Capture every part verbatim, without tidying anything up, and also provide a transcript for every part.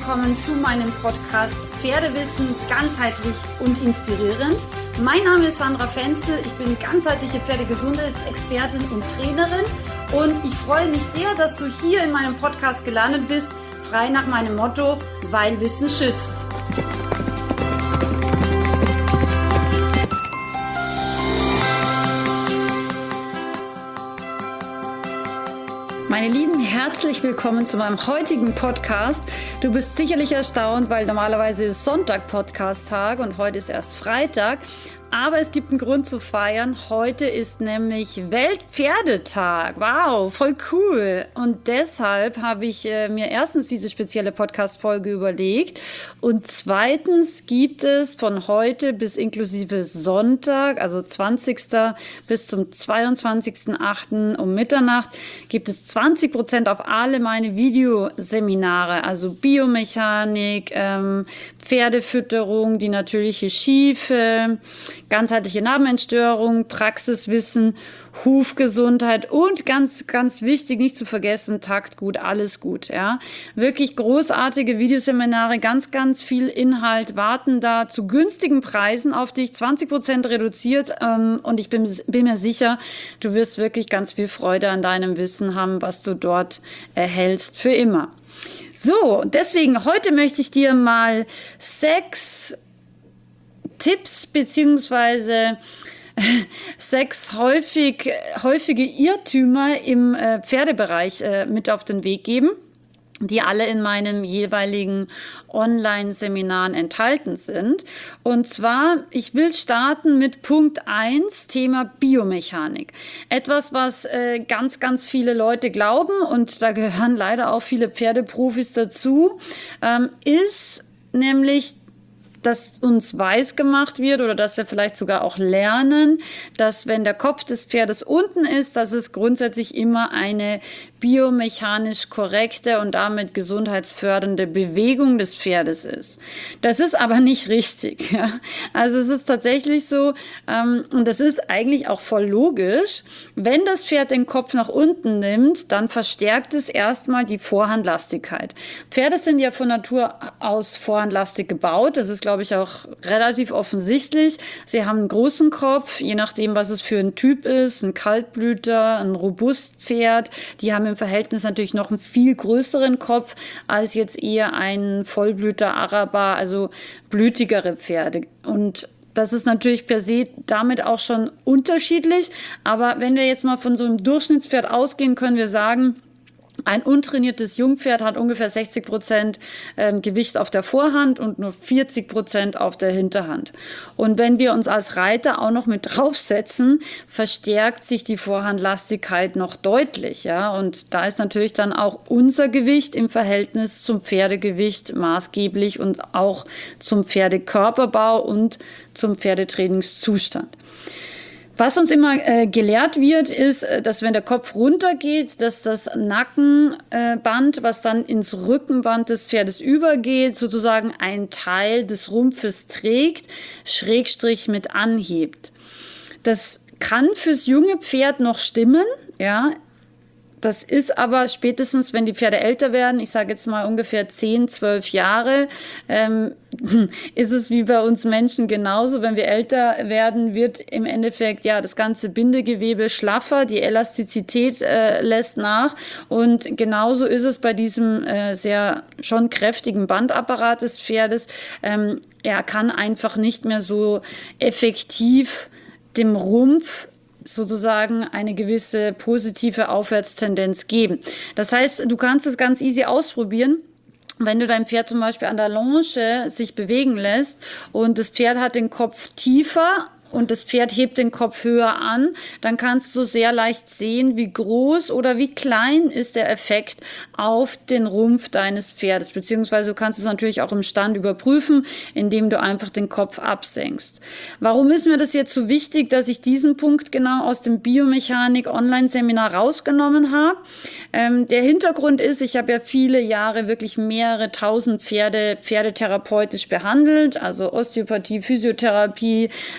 willkommen zu meinem Podcast Pferdewissen ganzheitlich und inspirierend. Mein Name ist Sandra Fenzel, ich bin ganzheitliche Pferdegesundheitsexpertin und Trainerin und ich freue mich sehr, dass du hier in meinem Podcast gelandet bist, frei nach meinem Motto, weil Wissen schützt. Meine Lieben, herzlich willkommen zu meinem heutigen Podcast. Du bist sicherlich erstaunt, weil normalerweise ist Sonntag Podcast-Tag und heute ist erst Freitag. Aber es gibt einen Grund zu feiern. Heute ist nämlich Weltpferdetag. Wow, voll cool. Und deshalb habe ich äh, mir erstens diese spezielle Podcast-Folge überlegt. Und zweitens gibt es von heute bis inklusive Sonntag, also zwanzigsten bis zum zweiundzwanzigsten achten um Mitternacht, gibt es zwanzig Prozent auf alle meine Videoseminare. Also Biomechanik, ähm, Pferdefütterung, die natürliche Schiefe, ganzheitliche Narbenentstörung, Praxiswissen, Hufgesundheit und ganz, ganz wichtig, nicht zu vergessen, Taktgut, alles gut, ja. Wirklich großartige Videoseminare, ganz, ganz viel Inhalt warten da zu günstigen Preisen auf dich, zwanzig Prozent reduziert, ähm, und ich bin, bin mir sicher, du wirst wirklich ganz viel Freude an deinem Wissen haben, was du dort erhältst für immer. So, deswegen, heute möchte ich dir mal sechs Tipps beziehungsweise sechs häufig, häufige Irrtümer im äh, Pferdebereich äh, mit auf den Weg geben, die alle in meinen jeweiligen Online-Seminaren enthalten sind. Und zwar, ich will starten mit Punkt eins, Thema Biomechanik. Etwas, was äh, ganz, ganz viele Leute glauben, und da gehören leider auch viele Pferdeprofis dazu, ähm, ist nämlich, dass uns weiß gemacht wird oder dass wir vielleicht sogar auch lernen, dass wenn der Kopf des Pferdes unten ist, dass es grundsätzlich immer eine biomechanisch korrekte und damit gesundheitsfördernde Bewegung des Pferdes ist. Das ist aber nicht richtig. Ja? Also es ist tatsächlich so, ähm, und das ist eigentlich auch voll logisch, wenn das Pferd den Kopf nach unten nimmt, dann verstärkt es erstmal die Vorhandlastigkeit. Pferde sind ja von Natur aus vorhandlastig gebaut, das ist, glaube ich, auch relativ offensichtlich. Sie haben einen großen Kopf, je nachdem, was es für ein Typ ist, ein Kaltblüter, ein Robustpferd, die haben im Verhältnis natürlich noch einen viel größeren Kopf als jetzt eher ein Vollblüter, Araber, also blütigere Pferde. Und das ist natürlich per se damit auch schon unterschiedlich. Aber wenn wir jetzt mal von so einem Durchschnittspferd ausgehen, können wir sagen, ein untrainiertes Jungpferd hat ungefähr sechzig Prozent ähm, Gewicht auf der Vorhand und nur vierzig Prozent auf der Hinterhand. Und wenn wir uns als Reiter auch noch mit draufsetzen, verstärkt sich die Vorhandlastigkeit noch deutlich. Ja? Und da ist natürlich dann auch unser Gewicht im Verhältnis zum Pferdegewicht maßgeblich und auch zum Pferdekörperbau und zum Pferdetrainingszustand. Was uns immer äh, gelehrt wird, ist, dass wenn der Kopf runtergeht, dass das Nackenband, äh, was dann ins Rückenband des Pferdes übergeht, sozusagen ein Teil des Rumpfes trägt, Schrägstrich mit anhebt. Das kann fürs junge Pferd noch stimmen, ja. Das ist aber spätestens, wenn die Pferde älter werden, ich sage jetzt mal ungefähr zehn, zwölf Jahre, ähm, ist es wie bei uns Menschen genauso. Wenn wir älter werden, wird im Endeffekt ja das ganze Bindegewebe schlaffer, die Elastizität äh, lässt nach. Und genauso ist es bei diesem äh, sehr schon kräftigen Bandapparat des Pferdes. Ähm, er kann einfach nicht mehr so effektiv dem Rumpf sozusagen eine gewisse positive Aufwärtstendenz geben. Das heißt, du kannst es ganz easy ausprobieren. Wenn du dein Pferd zum Beispiel an der Longe sich bewegen lässt und das Pferd hat den Kopf tiefer und das Pferd hebt den Kopf höher an, dann kannst du sehr leicht sehen, wie groß oder wie klein ist der Effekt auf den Rumpf deines Pferdes. Beziehungsweise du kannst es natürlich auch im Stand überprüfen, indem du einfach den Kopf absenkst. Warum ist mir das jetzt so wichtig, dass ich diesen Punkt genau aus dem Biomechanik-Online-Seminar rausgenommen habe? Ähm, der Hintergrund ist, ich habe ja viele Jahre wirklich mehrere tausend Pferde pferdetherapeutisch behandelt, also Osteopathie, Physiotherapie, äh,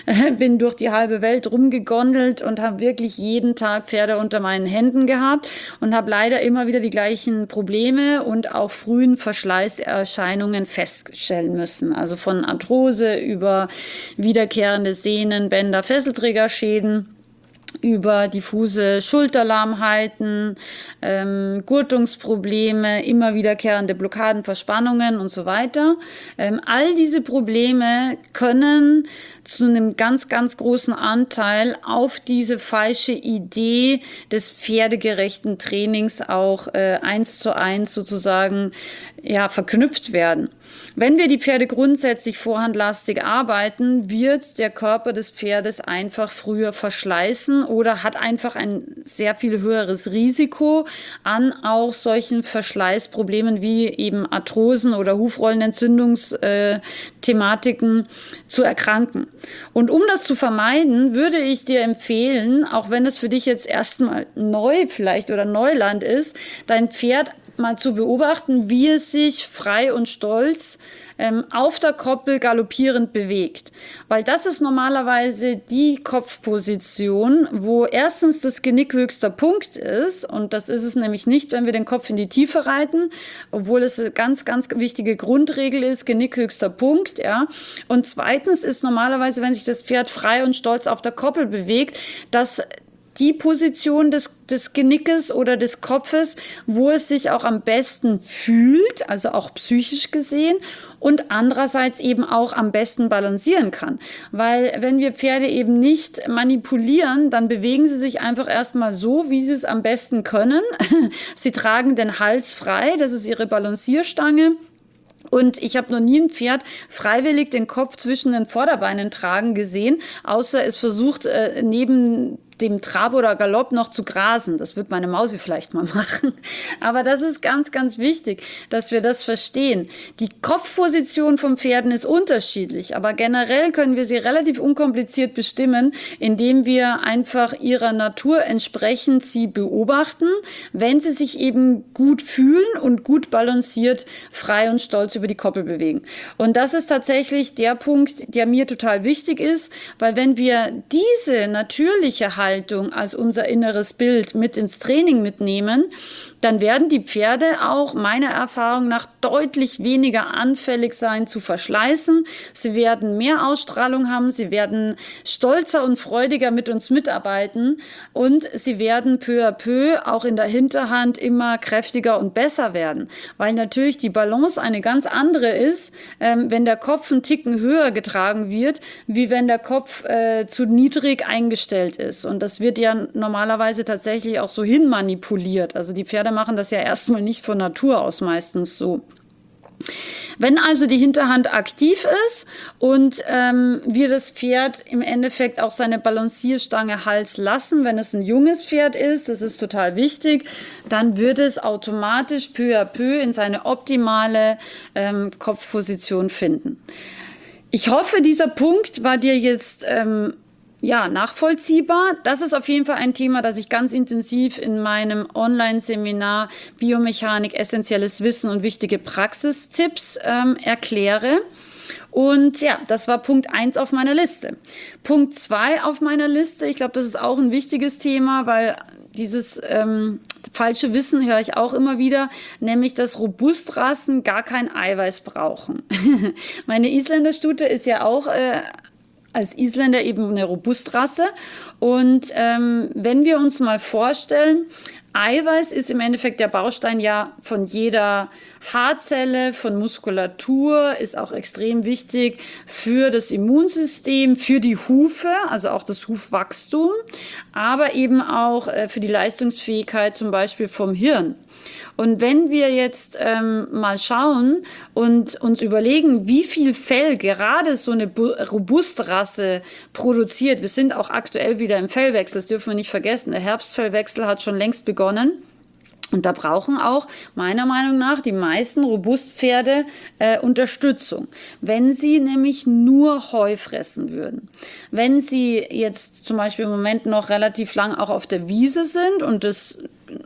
bin durch die halbe Welt rumgegondelt und habe wirklich jeden Tag Pferde unter meinen Händen gehabt und habe leider immer wieder die gleichen Probleme und auch frühen Verschleißerscheinungen feststellen müssen. Also von Arthrose über wiederkehrende Sehnen, Bänder, Fesselträgerschäden, über diffuse Schulterlahmheiten, ähm, Gurtungsprobleme, immer wiederkehrende Blockaden, Verspannungen und so weiter. Ähm, all diese Probleme können zu einem ganz, ganz großen Anteil auf diese falsche Idee des pferdegerechten Trainings auch äh, eins zu eins sozusagen ja, verknüpft werden. Wenn wir die Pferde grundsätzlich vorhandlastig arbeiten, wird der Körper des Pferdes einfach früher verschleißen oder hat einfach ein sehr viel höheres Risiko an auch solchen Verschleißproblemen wie eben Arthrosen oder Hufrollenentzündungsthematiken äh, zu erkranken. Und um das zu vermeiden, würde ich dir empfehlen, auch wenn es für dich jetzt erstmal neu vielleicht oder Neuland ist, dein Pferd mal zu beobachten, wie es sich frei und stolz ähm, auf der Koppel galoppierend bewegt. Weil das ist normalerweise die Kopfposition, wo erstens das Genick höchster Punkt ist. Und das ist es nämlich nicht, wenn wir den Kopf in die Tiefe reiten, obwohl es eine ganz, ganz wichtige Grundregel ist, Genick höchster Punkt. Ja. Und zweitens ist normalerweise, wenn sich das Pferd frei und stolz auf der Koppel bewegt, dass die Position des, des Genickes oder des Kopfes, wo es sich auch am besten fühlt, also auch psychisch gesehen, und andererseits eben auch am besten balancieren kann. Weil wenn wir Pferde eben nicht manipulieren, dann bewegen sie sich einfach erstmal so, wie sie es am besten können. Sie tragen den Hals frei, das ist ihre Balancierstange. Und ich habe noch nie ein Pferd freiwillig den Kopf zwischen den Vorderbeinen tragen gesehen, außer es versucht, äh, neben dem Trab oder Galopp noch zu grasen. Das wird meine Mausi vielleicht mal machen. Aber das ist ganz, ganz wichtig, dass wir das verstehen. Die Kopfposition von Pferden ist unterschiedlich, aber generell können wir sie relativ unkompliziert bestimmen, indem wir einfach ihrer Natur entsprechend sie beobachten, wenn sie sich eben gut fühlen und gut balanciert, frei und stolz über die Koppel bewegen. Und das ist tatsächlich der Punkt, der mir total wichtig ist, weil wenn wir diese natürliche Haltung als unser inneres Bild mit ins Training mitnehmen, dann werden die Pferde auch meiner Erfahrung nach deutlich weniger anfällig sein zu verschleißen. Sie werden mehr Ausstrahlung haben, sie werden stolzer und freudiger mit uns mitarbeiten und sie werden peu à peu auch in der Hinterhand immer kräftiger und besser werden, weil natürlich die Balance eine ganz andere ist, ähm, wenn der Kopf einen Ticken höher getragen wird, wie wenn der Kopf äh, zu niedrig eingestellt ist. Und das wird ja normalerweise tatsächlich auch so hin manipuliert. Also die Pferde machen das ja erstmal nicht von Natur aus meistens so. Wenn also die Hinterhand aktiv ist und ähm, wir das Pferd im Endeffekt auch seine Balancierstange Hals lassen, wenn es ein junges Pferd ist, das ist total wichtig, dann wird es automatisch peu à peu in seine optimale ähm, Kopfposition finden. Ich hoffe, dieser Punkt war dir jetzt ähm, ja, nachvollziehbar. Das ist auf jeden Fall ein Thema, das ich ganz intensiv in meinem Online-Seminar Biomechanik, essentielles Wissen und wichtige Praxistipps ähm, erkläre. Und ja, das war Punkt eins auf meiner Liste. Punkt zwei auf meiner Liste, ich glaube, das ist auch ein wichtiges Thema, weil dieses ähm, falsche Wissen höre ich auch immer wieder, nämlich, dass Robustrassen gar kein Eiweiß brauchen. Meine Isländerstute ist ja auch äh, als Isländer eben eine Robustrasse. Und ähm, wenn wir uns mal vorstellen, Eiweiß ist im Endeffekt der Baustein ja von jeder Haarzelle, von Muskulatur, ist auch extrem wichtig für das Immunsystem, für die Hufe, also auch das Hufwachstum, aber eben auch äh, für die Leistungsfähigkeit zum Beispiel vom Hirn. Und wenn wir jetzt ähm, mal schauen und uns überlegen, wie viel Fell gerade so eine Robustrasse produziert, wir sind auch aktuell wieder im Fellwechsel, das dürfen wir nicht vergessen, der Herbstfellwechsel hat schon längst begonnen. Und da brauchen auch meiner Meinung nach die meisten Robustpferde äh, Unterstützung, wenn sie nämlich nur Heu fressen würden. Wenn sie jetzt zum Beispiel im Moment noch relativ lang auch auf der Wiese sind und das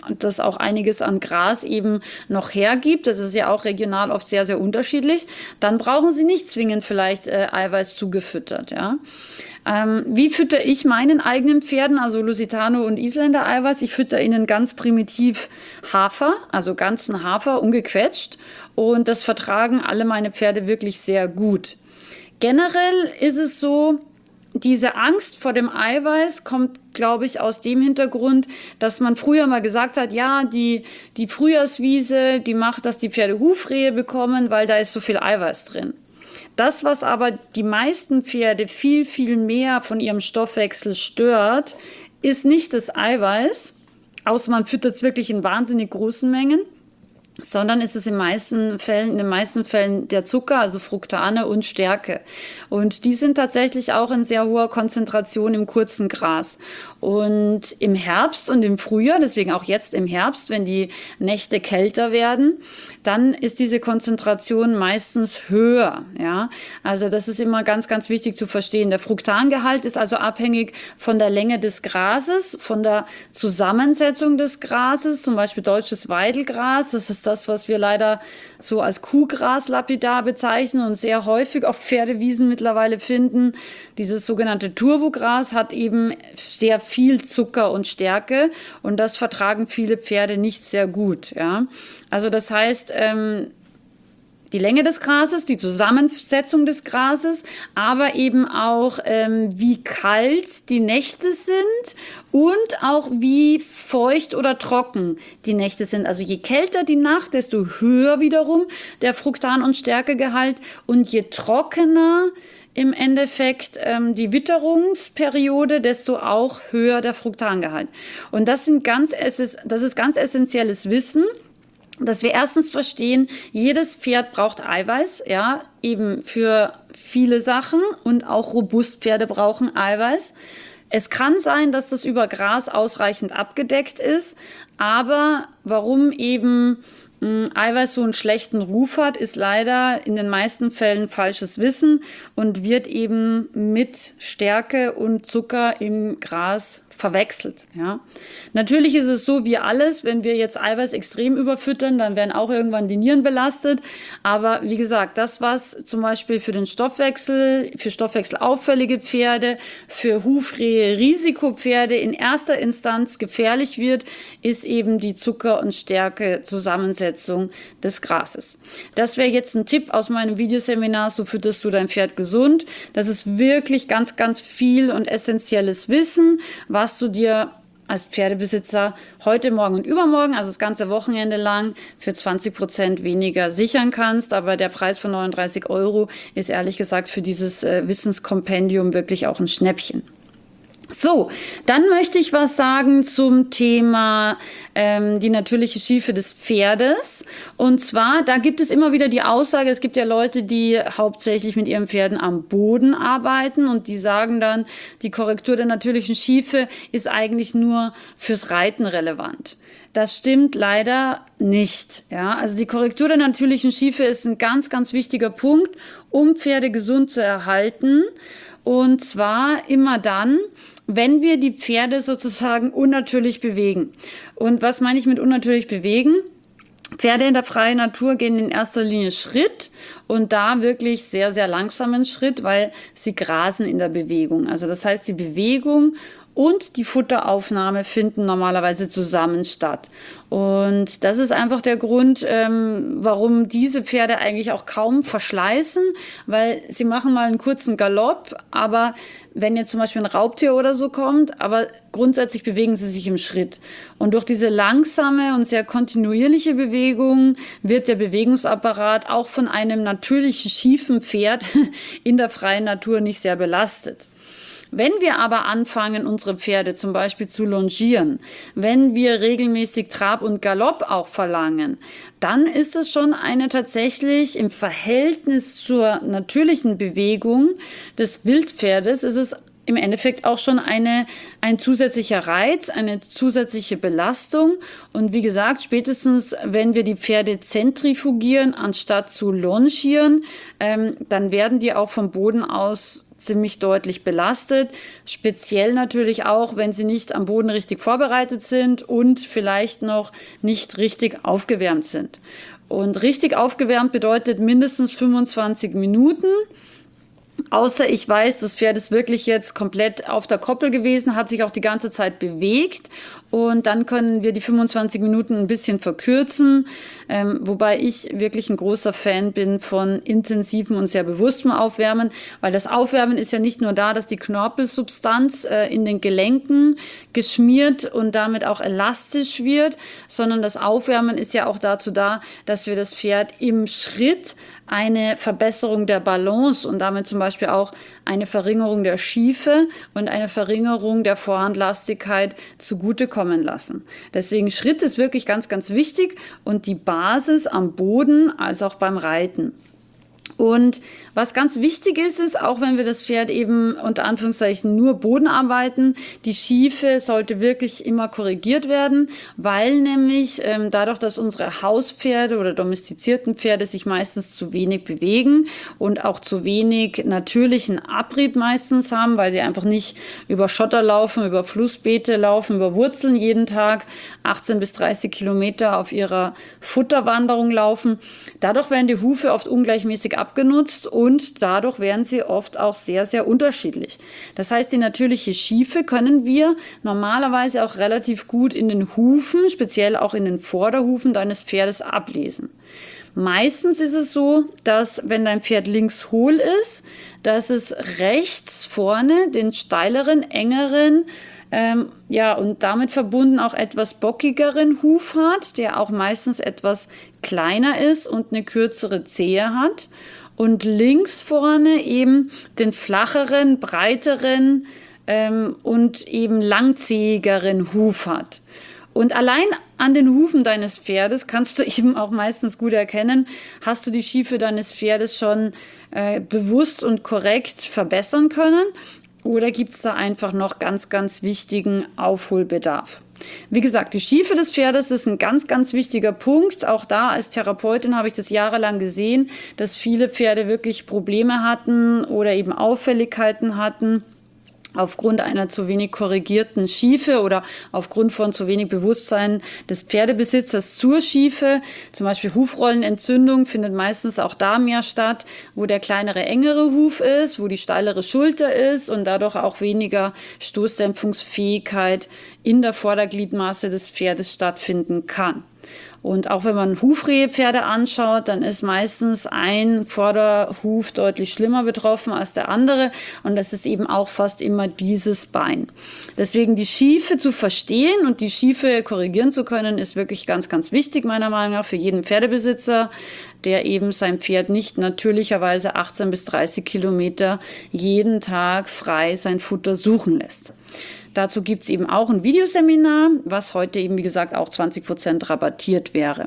das auch einiges an Gras eben noch hergibt, das ist ja auch regional oft sehr, sehr unterschiedlich, dann brauchen sie nicht zwingend vielleicht äh, Eiweiß zugefüttert. Ja? Ähm, wie fütter ich meinen eigenen Pferden, also Lusitano und Isländer Eiweiß? Ich fütter ihnen ganz primitiv Hafer, also ganzen Hafer, ungequetscht. Und das vertragen alle meine Pferde wirklich sehr gut. Generell ist es so, diese Angst vor dem Eiweiß kommt, glaube ich, aus dem Hintergrund, dass man früher mal gesagt hat, ja, die, die Frühjahrswiese, die macht, dass die Pferde Hufrehe bekommen, weil da ist so viel Eiweiß drin. Das, was aber die meisten Pferde viel, viel mehr von ihrem Stoffwechsel stört, ist nicht das Eiweiß, außer man füttert es wirklich in wahnsinnig großen Mengen, sondern ist es in, meisten Fällen, in den meisten Fällen der Zucker, also Fructane und Stärke. Und die sind tatsächlich auch in sehr hoher Konzentration im kurzen Gras. Und im Herbst und im Frühjahr, deswegen auch jetzt im Herbst, wenn die Nächte kälter werden, dann ist diese Konzentration meistens höher. Ja? Also das ist immer ganz, ganz wichtig zu verstehen. Der Fructangehalt ist also abhängig von der Länge des Grases, von der Zusammensetzung des Grases, zum Beispiel deutsches Weidelgras. Das ist das, was wir leider so als Kuhgras lapidar bezeichnen und sehr häufig auf Pferdewiesen mittlerweile finden. Dieses sogenannte Turbogras hat eben sehr viel Zucker und Stärke und das vertragen viele Pferde nicht sehr gut. Ja? Also das heißt, ähm, die Länge des Grases, die Zusammensetzung des Grases, aber eben auch, ähm, wie kalt die Nächte sind und auch wie feucht oder trocken die Nächte sind. Also je kälter die Nacht, desto höher wiederum der Fructan- und Stärkegehalt und je trockener im Endeffekt ähm, die Witterungsperiode, desto auch höher der Fructangehalt. Und das sind ganz, das ist ganz essentielles Wissen, dass wir erstens verstehen, jedes Pferd braucht Eiweiß, ja, eben für viele Sachen und auch Robustpferde brauchen Eiweiß. Es kann sein, dass das über Gras ausreichend abgedeckt ist, aber warum eben mh, Eiweiß so einen schlechten Ruf hat, ist leider in den meisten Fällen falsches Wissen und wird eben mit Stärke und Zucker im Gras verwechselt. Ja. Natürlich ist es so wie alles, wenn wir jetzt Eiweiß extrem überfüttern, dann werden auch irgendwann die Nieren belastet. Aber wie gesagt, das, was zum Beispiel für den Stoffwechsel, für stoffwechselauffällige Pferde, für Hufrehe, Risikopferde in erster Instanz gefährlich wird, ist eben die Zucker- und Stärke-Zusammensetzung des Grases. Das wäre jetzt ein Tipp aus meinem Videoseminar, so fütterst du dein Pferd gesund. Das ist wirklich ganz, ganz viel und essentielles Wissen, was du dir als Pferdebesitzer heute, morgen und übermorgen, also das ganze Wochenende lang, für zwanzig Prozent weniger sichern kannst. Aber der Preis von neununddreißig Euro ist ehrlich gesagt für dieses äh, Wissenskompendium wirklich auch ein Schnäppchen. So, dann möchte ich was sagen zum Thema ähm, die natürliche Schiefe des Pferdes. Und zwar, da gibt es immer wieder die Aussage, es gibt ja Leute, die hauptsächlich mit ihren Pferden am Boden arbeiten und die sagen dann, die Korrektur der natürlichen Schiefe ist eigentlich nur fürs Reiten relevant. Das stimmt leider nicht. Ja? Also die Korrektur der natürlichen Schiefe ist ein ganz, ganz wichtiger Punkt, um Pferde gesund zu erhalten. Und zwar immer dann, wenn wir die Pferde sozusagen unnatürlich bewegen. Und was meine ich mit unnatürlich bewegen? Pferde in der freien Natur gehen in erster Linie Schritt und da wirklich sehr, sehr langsamen Schritt, weil sie grasen in der Bewegung. Also das heißt, die Bewegung und die Futteraufnahme finden normalerweise zusammen statt. Und das ist einfach der Grund, ähm, warum diese Pferde eigentlich auch kaum verschleißen, weil sie machen mal einen kurzen Galopp, aber wenn jetzt zum Beispiel ein Raubtier oder so kommt, aber grundsätzlich bewegen sie sich im Schritt. Und durch diese langsame und sehr kontinuierliche Bewegung wird der Bewegungsapparat auch von einem natürlichen schiefen Pferd in der freien Natur nicht sehr belastet. Wenn wir aber anfangen, unsere Pferde zum Beispiel zu longieren, wenn wir regelmäßig Trab und Galopp auch verlangen, dann ist es schon eine tatsächlich im Verhältnis zur natürlichen Bewegung des Wildpferdes, ist es im Endeffekt auch schon eine, ein zusätzlicher Reiz, eine zusätzliche Belastung. Und wie gesagt, spätestens wenn wir die Pferde zentrifugieren, anstatt zu longieren, ähm, dann werden die auch vom Boden aus ziemlich deutlich belastet. Speziell natürlich auch, wenn sie nicht am Boden richtig vorbereitet sind und vielleicht noch nicht richtig aufgewärmt sind. Und richtig aufgewärmt bedeutet mindestens fünfundzwanzig Minuten. Außer ich weiß, das Pferd ist wirklich jetzt komplett auf der Koppel gewesen, hat sich auch die ganze Zeit bewegt und dann können wir die fünfundzwanzig Minuten ein bisschen verkürzen, ähm, wobei ich wirklich ein großer Fan bin von intensivem und sehr bewusstem Aufwärmen, weil das Aufwärmen ist ja nicht nur da, dass die Knorpelsubstanz äh, in den Gelenken geschmiert und damit auch elastisch wird, sondern das Aufwärmen ist ja auch dazu da, dass wir das Pferd im Schritt eine Verbesserung der Balance und damit zum Beispiel auch eine Verringerung der Schiefe und eine Verringerung der Vorhandlastigkeit zugutekommen lassen. Deswegen Schritt ist wirklich ganz, ganz wichtig und die Basis am Boden als auch beim Reiten. Und was ganz wichtig ist, ist, auch wenn wir das Pferd eben unter Anführungszeichen nur Boden arbeiten, die Schiefe sollte wirklich immer korrigiert werden, weil nämlich ähm, dadurch, dass unsere Hauspferde oder domestizierten Pferde sich meistens zu wenig bewegen und auch zu wenig natürlichen Abrieb meistens haben, weil sie einfach nicht über Schotter laufen, über Flussbeete laufen, über Wurzeln jeden Tag achtzehn bis dreißig Kilometer auf ihrer Futterwanderung laufen. Dadurch werden die Hufe oft ungleichmäßig abgenutzt und dadurch werden sie oft auch sehr, sehr unterschiedlich. Das heißt, die natürliche Schiefe können wir normalerweise auch relativ gut in den Hufen, speziell auch in den Vorderhufen deines Pferdes ablesen. Meistens ist es so, dass wenn dein Pferd links hohl ist, dass es rechts vorne den steileren, engeren, ähm, ja, und damit verbunden auch etwas bockigeren Huf hat, der auch meistens etwas kleiner ist und eine kürzere Zehe hat. Und links vorne eben den flacheren, breiteren ähm, und eben langzähigeren Huf hat. Und allein an den Hufen deines Pferdes kannst du eben auch meistens gut erkennen, hast du die Schiefe deines Pferdes schon äh, bewusst und korrekt verbessern können oder gibt es da einfach noch ganz, ganz wichtigen Aufholbedarf. Wie gesagt, die Schiefe des Pferdes ist ein ganz, ganz wichtiger Punkt. Auch da als Therapeutin habe ich das jahrelang gesehen, dass viele Pferde wirklich Probleme hatten oder eben Auffälligkeiten hatten aufgrund einer zu wenig korrigierten Schiefe oder aufgrund von zu wenig Bewusstsein des Pferdebesitzers zur Schiefe. Zum Beispiel Hufrollenentzündung findet meistens auch da mehr statt, wo der kleinere, engere Huf ist, wo die steilere Schulter ist und dadurch auch weniger Stoßdämpfungsfähigkeit in der Vordergliedmaße des Pferdes stattfinden kann. Und auch wenn man Hufrehepferde anschaut, dann ist meistens ein Vorderhuf deutlich schlimmer betroffen als der andere. Und das ist eben auch fast immer dieses Bein. Deswegen die Schiefe zu verstehen und die Schiefe korrigieren zu können, ist wirklich ganz, ganz wichtig, meiner Meinung nach, für jeden Pferdebesitzer, der eben sein Pferd nicht natürlicherweise achtzehn bis dreißig Kilometer jeden Tag frei sein Futter suchen lässt. Dazu gibt es eben auch ein Videoseminar, was heute eben, wie gesagt, auch zwanzig Prozent rabattiert wäre.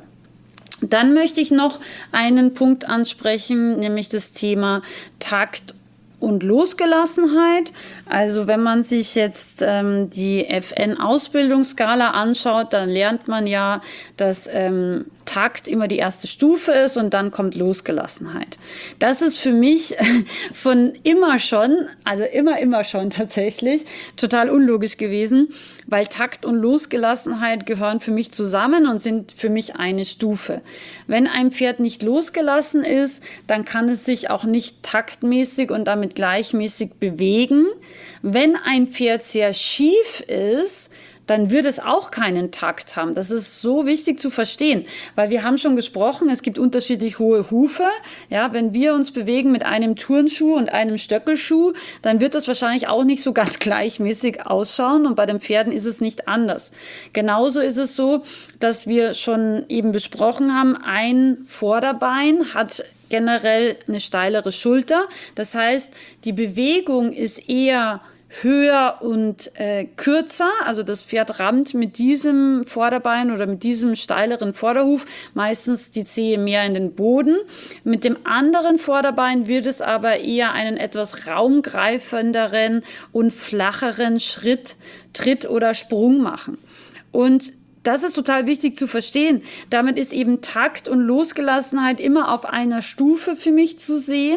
Dann möchte ich noch einen Punkt ansprechen, nämlich das Thema Takt und Losgelassenheit. Also wenn man sich jetzt ähm, die F N-Ausbildungsskala anschaut, dann lernt man ja, dass ähm, Takt immer die erste Stufe ist und dann kommt Losgelassenheit. Das ist für mich von immer schon, also immer, immer schon tatsächlich, total unlogisch gewesen, weil Takt und Losgelassenheit gehören für mich zusammen und sind für mich eine Stufe. Wenn ein Pferd nicht losgelassen ist, dann kann es sich auch nicht taktmäßig und damit gleichmäßig bewegen. Wenn ein Pferd sehr schief ist, dann wird es auch keinen Takt haben. Das ist so wichtig zu verstehen, weil wir haben schon gesprochen, es gibt unterschiedlich hohe Hufe. Ja, wenn wir uns bewegen mit einem Turnschuh und einem Stöckelschuh, dann wird das wahrscheinlich auch nicht so ganz gleichmäßig ausschauen und bei den Pferden ist es nicht anders. Genauso ist es so, dass wir schon eben besprochen haben, ein Vorderbein hat generell eine steilere Schulter. Das heißt, die Bewegung ist eher höher und äh, kürzer, also das Pferd rammt mit diesem Vorderbein oder mit diesem steileren Vorderhuf meistens die Zehe mehr in den Boden. Mit dem anderen Vorderbein wird es aber eher einen etwas raumgreifenderen und flacheren Schritt, Tritt oder Sprung machen. Und das ist total wichtig zu verstehen. Damit ist eben Takt und Losgelassenheit immer auf einer Stufe für mich zu sehen.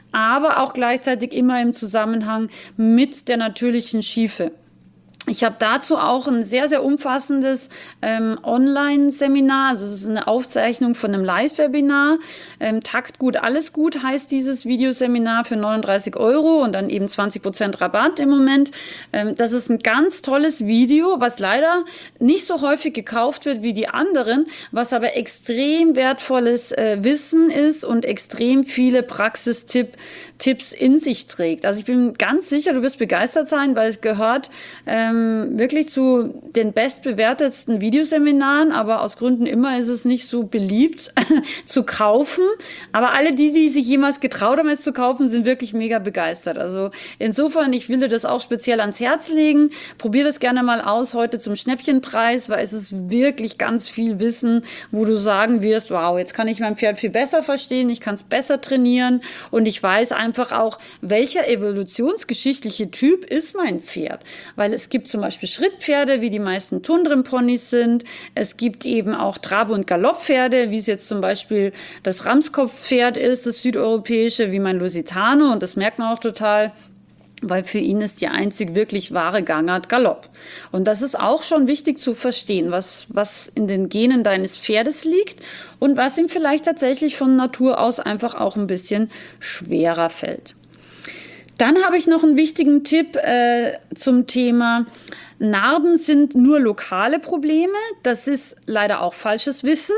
aber auch gleichzeitig immer im Zusammenhang mit der natürlichen Schiefe. Ich habe dazu auch ein sehr, sehr umfassendes ähm, Online-Seminar. Also es ist eine Aufzeichnung von einem Live-Webinar. Ähm, Takt gut, alles gut heißt dieses Videoseminar für neununddreißig Euro und dann eben zwanzig Prozent Rabatt im Moment. Ähm, das ist ein ganz tolles Video, was leider nicht so häufig gekauft wird wie die anderen, was aber extrem wertvolles äh, Wissen ist und extrem viele Praxistipps in sich trägt. Also ich bin ganz sicher, du wirst begeistert sein, weil es gehört ähm, wirklich zu den bestbewertetsten Videoseminaren, aber aus Gründen immer ist es nicht so beliebt zu kaufen. Aber alle die, die sich jemals getraut haben, es zu kaufen, sind wirklich mega begeistert. Also insofern, ich will dir das auch speziell ans Herz legen. Probier das gerne mal aus heute zum Schnäppchenpreis, weil es ist wirklich ganz viel Wissen, wo du sagen wirst, wow, jetzt kann ich mein Pferd viel besser verstehen, ich kann es besser trainieren und ich weiß einfach auch, welcher evolutionsgeschichtliche Typ ist mein Pferd. Weil es gibt zum Beispiel Schrittpferde, wie die meisten Tundrenponys sind. Es gibt eben auch Trab- und Galopppferde, wie es jetzt zum Beispiel das Ramskopfpferd ist, das südeuropäische, wie mein Lusitano. Und das merkt man auch total, weil für ihn ist die einzig wirklich wahre Gangart Galopp. Und das ist auch schon wichtig zu verstehen, was, was in den Genen deines Pferdes liegt und was ihm vielleicht tatsächlich von Natur aus einfach auch ein bisschen schwerer fällt. Dann habe ich noch einen wichtigen Tipp äh, zum Thema Narben sind nur lokale Probleme. Das ist leider auch falsches Wissen.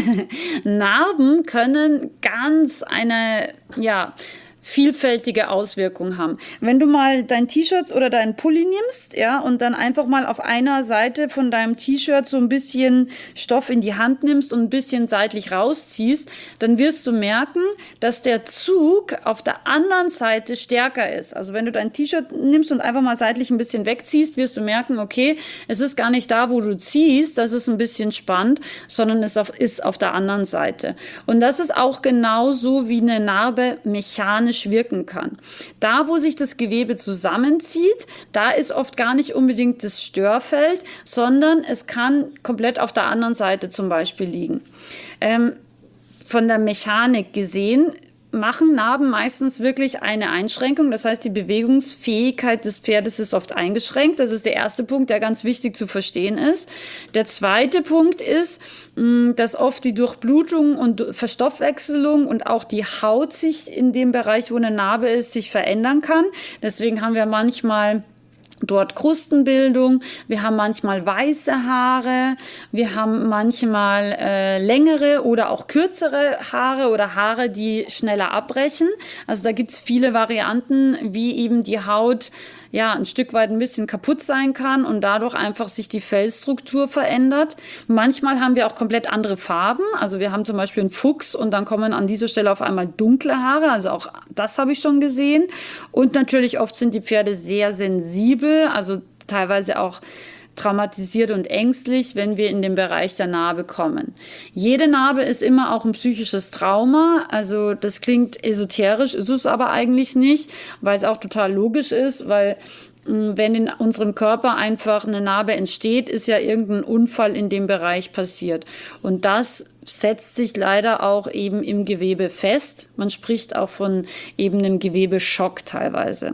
Narben können ganz eine, ja, vielfältige Auswirkungen haben. Wenn du mal dein T-Shirt oder deinen Pulli nimmst, ja, und dann einfach mal auf einer Seite von deinem T-Shirt so ein bisschen Stoff in die Hand nimmst und ein bisschen seitlich rausziehst, dann wirst du merken, dass der Zug auf der anderen Seite stärker ist. Also wenn du dein T-Shirt nimmst und einfach mal seitlich ein bisschen wegziehst, wirst du merken, okay, es ist gar nicht da, wo du ziehst, das ist ein bisschen spannend, sondern es ist auf der anderen Seite. Und das ist auch genauso, wie eine Narbe mechanisch wirken kann. Da, wo sich das Gewebe zusammenzieht, da ist oft gar nicht unbedingt das Störfeld, sondern es kann komplett auf der anderen Seite zum Beispiel liegen. Ähm, von der Mechanik gesehen machen Narben meistens wirklich eine Einschränkung. Das heißt, die Bewegungsfähigkeit des Pferdes ist oft eingeschränkt. Das ist der erste Punkt, der ganz wichtig zu verstehen ist. Der zweite Punkt ist, dass oft die Durchblutung und Verstoffwechselung und auch die Haut sich in dem Bereich, wo eine Narbe ist, sich verändern kann. Deswegen haben wir manchmal dort Krustenbildung, wir haben manchmal weiße Haare, wir haben manchmal äh, längere oder auch kürzere Haare oder Haare, die schneller abbrechen. Also da gibt's viele Varianten, wie eben die Haut ja ein Stück weit ein bisschen kaputt sein kann und dadurch einfach sich die Fellstruktur verändert. Manchmal haben wir auch komplett andere Farben. Also wir haben zum Beispiel einen Fuchs und dann kommen an dieser Stelle auf einmal dunkle Haare. Also auch das habe ich schon gesehen. Und natürlich oft sind die Pferde sehr sensibel, also teilweise auch traumatisiert und ängstlich, wenn wir in den Bereich der Narbe kommen. Jede Narbe ist immer auch ein psychisches Trauma, also das klingt esoterisch, ist es aber eigentlich nicht, weil es auch total logisch ist, weil wenn in unserem Körper einfach eine Narbe entsteht, ist ja irgendein Unfall in dem Bereich passiert. Und das setzt sich leider auch eben im Gewebe fest. Man spricht auch von eben einem Gewebeschock teilweise.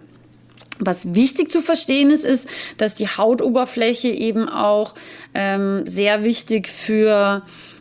Was wichtig zu verstehen ist, ist, dass die Hautoberfläche eben auch ähm, sehr wichtig für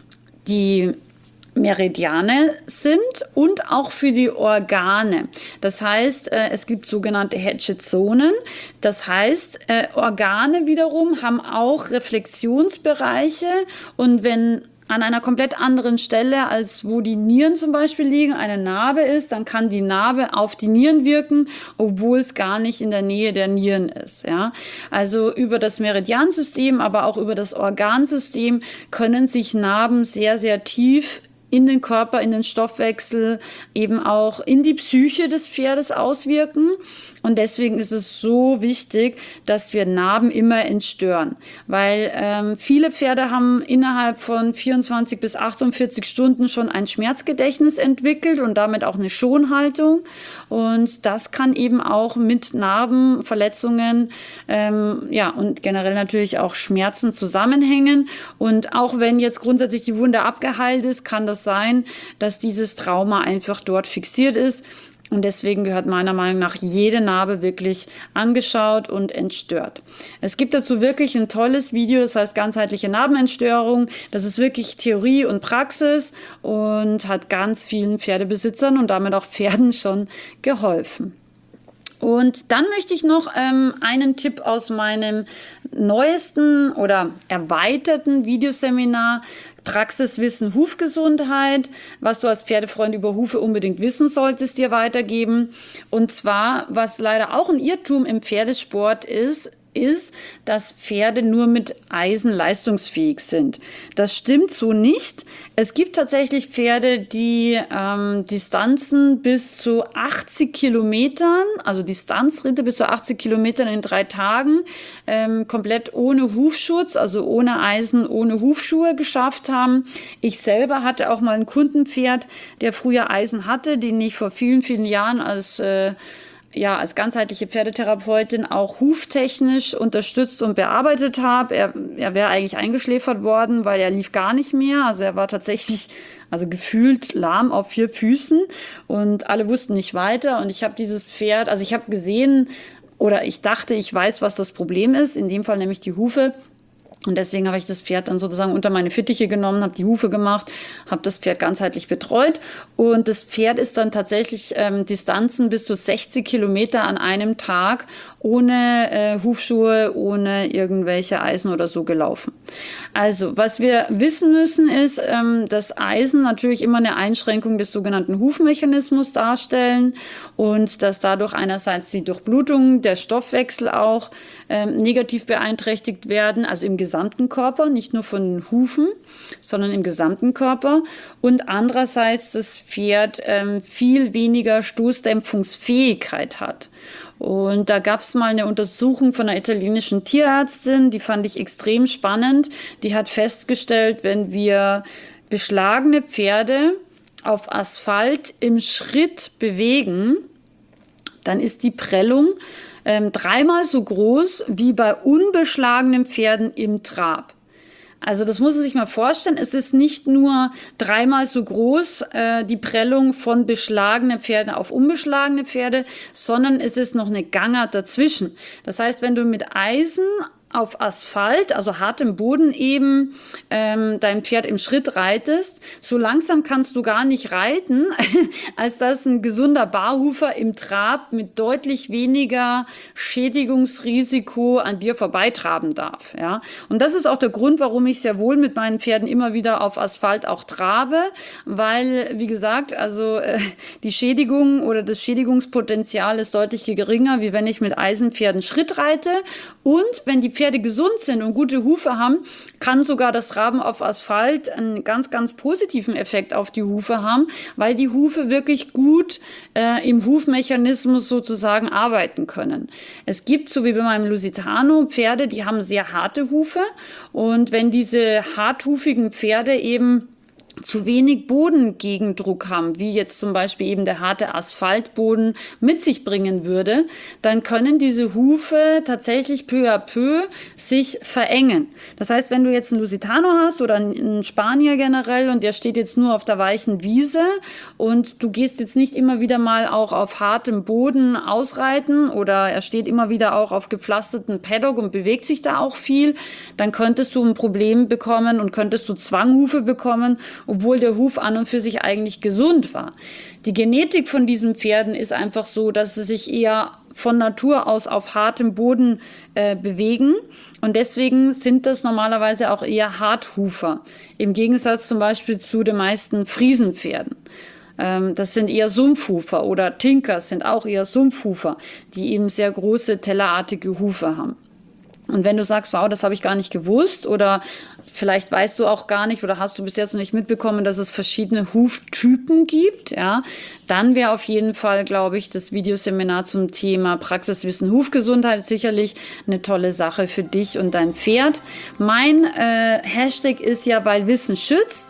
die Meridiane sind und auch für die Organe. Das heißt, äh, es gibt sogenannte Hedge-Zonen. Das heißt, äh, Organe wiederum haben auch Reflexionsbereiche und wenn an einer komplett anderen Stelle, als wo die Nieren zum Beispiel liegen, eine Narbe ist, dann kann die Narbe auf die Nieren wirken, obwohl es gar nicht in der Nähe der Nieren ist. Ja? Also über das Meridiansystem, aber auch über das Organsystem können sich Narben sehr, sehr tief in den Körper, in den Stoffwechsel, eben auch in die Psyche des Pferdes auswirken. Und deswegen ist es so wichtig, dass wir Narben immer entstören. Weil ähm, viele Pferde haben innerhalb von vierundzwanzig bis achtundvierzig Stunden schon ein Schmerzgedächtnis entwickelt und damit auch eine Schonhaltung. Und das kann eben auch mit Narben, Verletzungen ähm, ja, und generell natürlich auch Schmerzen zusammenhängen. Und auch wenn jetzt grundsätzlich die Wunde abgeheilt ist, kann das sein, dass dieses Trauma einfach dort fixiert ist. Und deswegen gehört meiner Meinung nach jede Narbe wirklich angeschaut und entstört. Es gibt dazu wirklich ein tolles Video, das heißt ganzheitliche Narbenentstörung. Das ist wirklich Theorie und Praxis und hat ganz vielen Pferdebesitzern und damit auch Pferden schon geholfen. Und dann möchte ich noch ähm, einen Tipp aus meinem neuesten oder erweiterten Videoseminar Praxiswissen Hufgesundheit, was du als Pferdefreund über Hufe unbedingt wissen solltest, dir weitergeben. Und zwar, was leider auch ein Irrtum im Pferdesport ist, ist, dass Pferde nur mit Eisen leistungsfähig sind. Das stimmt so nicht. Es gibt tatsächlich Pferde, die ähm, Distanzen bis zu achtzig Kilometern, also Distanzritte bis zu achtzig Kilometern in drei Tagen, ähm, komplett ohne Hufschutz, also ohne Eisen, ohne Hufschuhe geschafft haben. Ich selber hatte auch mal ein Kundenpferd, der früher Eisen hatte, den ich vor vielen, vielen Jahren als äh, ja, als ganzheitliche Pferdetherapeutin auch huftechnisch unterstützt und bearbeitet habe. Er, er wäre eigentlich eingeschläfert worden, weil er lief gar nicht mehr. Also er war tatsächlich, also gefühlt lahm auf vier Füßen und alle wussten nicht weiter. Und ich habe dieses Pferd, also ich habe gesehen oder ich dachte, ich weiß, was das Problem ist. In dem Fall nämlich die Hufe. Und deswegen habe ich das Pferd dann sozusagen unter meine Fittiche genommen, habe die Hufe gemacht, habe das Pferd ganzheitlich betreut. Und das Pferd ist dann tatsächlich ähm, Distanzen bis zu sechzig Kilometer an einem Tag ohne äh, Hufschuhe, ohne irgendwelche Eisen oder so gelaufen. Also, was wir wissen müssen ist, ähm, dass Eisen natürlich immer eine Einschränkung des sogenannten Hufmechanismus darstellen und dass dadurch einerseits die Durchblutung, der Stoffwechsel auch ähm, negativ beeinträchtigt werden, also im gesamten Körper, nicht nur von den Hufen, sondern im gesamten Körper. Und andererseits das Pferd ähm, viel weniger Stoßdämpfungsfähigkeit hat. Und da gab es mal eine Untersuchung von einer italienischen Tierärztin, die fand ich extrem spannend. Die hat festgestellt, wenn wir beschlagene Pferde auf Asphalt im Schritt bewegen, dann ist die Prellung ähm, dreimal so groß wie bei unbeschlagenen Pferden im Trab. Also das muss man sich mal vorstellen, es ist nicht nur dreimal so groß, äh, die Prellung von beschlagenen Pferden auf unbeschlagene Pferde, sondern es ist noch eine Gangart dazwischen. Das heißt, wenn du mit Eisen auf Asphalt, also hartem Boden eben, ähm, dein Pferd im Schritt reitest, so langsam kannst du gar nicht reiten, als dass ein gesunder Barhufer im Trab mit deutlich weniger Schädigungsrisiko an dir vorbeitraben darf. Ja? Und das ist auch der Grund, warum ich sehr wohl mit meinen Pferden immer wieder auf Asphalt auch trabe, weil, wie gesagt, also äh, die Schädigung oder das Schädigungspotenzial ist deutlich geringer, wie wenn ich mit Eisenpferden Schritt reite. Und wenn die Pferde gesund sind und gute Hufe haben, kann sogar das Traben auf Asphalt einen ganz, ganz positiven Effekt auf die Hufe haben, weil die Hufe wirklich gut äh, im Hufmechanismus sozusagen arbeiten können. Es gibt, so wie bei meinem Lusitano, Pferde, die haben sehr harte Hufe und wenn diese harthufigen Pferde eben zu wenig Bodengegendruck haben, wie jetzt zum Beispiel eben der harte Asphaltboden mit sich bringen würde, dann können diese Hufe tatsächlich peu à peu sich verengen. Das heißt, wenn du jetzt einen Lusitano hast oder einen Spanier generell und der steht jetzt nur auf der weichen Wiese und du gehst jetzt nicht immer wieder mal auch auf hartem Boden ausreiten oder er steht immer wieder auch auf gepflasterten Paddock und bewegt sich da auch viel, dann könntest du ein Problem bekommen und könntest du Zwanghufe bekommen, obwohl der Huf an und für sich eigentlich gesund war. Die Genetik von diesen Pferden ist einfach so, dass sie sich eher von Natur aus auf hartem Boden äh, bewegen und deswegen sind das normalerweise auch eher Harthufer, im Gegensatz zum Beispiel zu den meisten Friesenpferden. Ähm, das sind eher Sumpfhufer oder Tinkers sind auch eher Sumpfhufer, die eben sehr große tellerartige Hufe haben. Und wenn du sagst, wow, das habe ich gar nicht gewusst oder vielleicht weißt du auch gar nicht oder hast du bis jetzt noch nicht mitbekommen, dass es verschiedene Huftypen gibt, ja, dann wäre auf jeden Fall, glaube ich, das Videoseminar zum Thema Praxiswissen Hufgesundheit sicherlich eine tolle Sache für dich und dein Pferd. Mein äh, Hashtag ist ja, weil Wissen schützt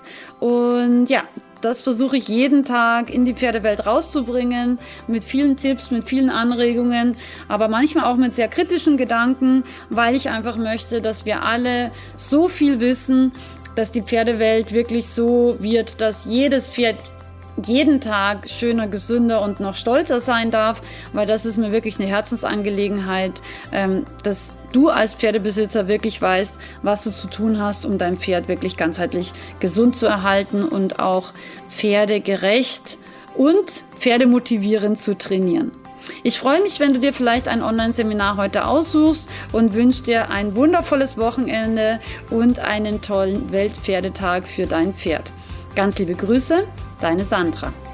und ja, das versuche ich jeden Tag in die Pferdewelt rauszubringen, mit vielen Tipps, mit vielen Anregungen, aber manchmal auch mit sehr kritischen Gedanken, weil ich einfach möchte, dass wir alle so viel wissen, dass die Pferdewelt wirklich so wird, dass jedes Pferd jeden Tag schöner, gesünder und noch stolzer sein darf, weil das ist mir wirklich eine Herzensangelegenheit, ähm, dass du als Pferdebesitzer wirklich weißt, was du zu tun hast, um dein Pferd wirklich ganzheitlich gesund zu erhalten und auch pferdegerecht und pferdemotivierend zu trainieren. Ich freue mich, wenn du dir vielleicht ein Online-Seminar heute aussuchst und wünsche dir ein wundervolles Wochenende und einen tollen Weltpferdetag für dein Pferd. Ganz liebe Grüße, deine Sandra.